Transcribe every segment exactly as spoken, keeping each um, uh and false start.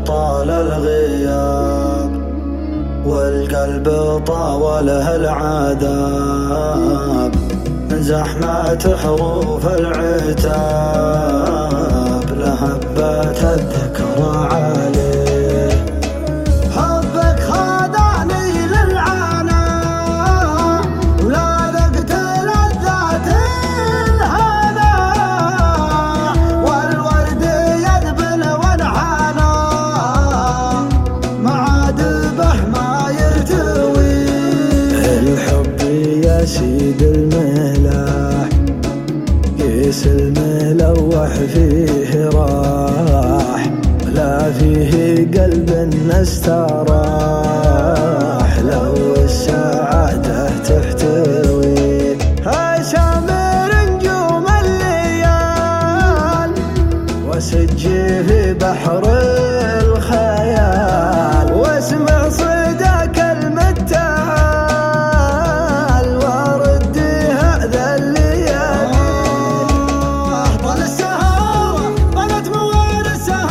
طال الغياب، والقلب طاوله العذاب من زحمة حروف العتاب، لهبت الذكرى عليه. حبك خدعني للعنا ولا ذقت لذات الهنا، والورد يذبل وانحنى معادبه ما يرتوي. الحب يا سيد الملاح قيس الملوح فيه راح، لا فيه قلب استراح لو السعادة تحتوي. أسامر نجوم الليال وسجي في بحر الخيال، واسمع صدى كلمة تعال وردي هذا الليالي. طال السهر طالت موال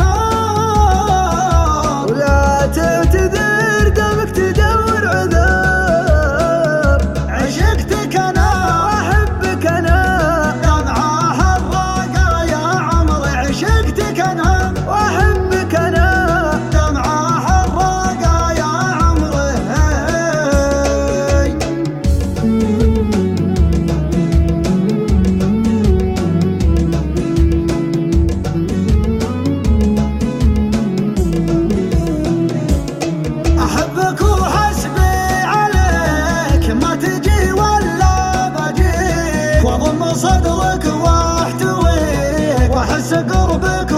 السهر، ولا تعتذر دمك تدور عذاب. عشقتك انا واحبك انا دمعة حراقة يا عمري، عشقتك انا واحبك انا دمعة حراقة يا عمري. احبك وحسبي عليك ما تجي ولا بجيك، واضم صدرك واحتويك واحس قربك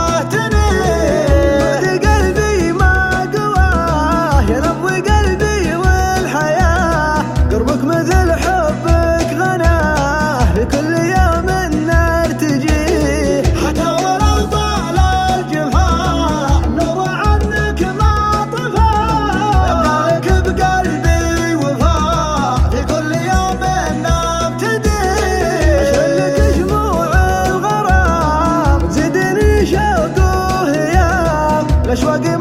واهتنيك. قلبي ما قواه ينبض قلبي والحياة، قربك مثل حبك غناه لكل يوم النار تجيه. حتى ولو طال الجفاء نور عنك ما طفى، يبقى لك بقلبي وفاء في كل يوم النار تديه. اشعلك شموع الغرام زدني شوق وهيام، الاشواق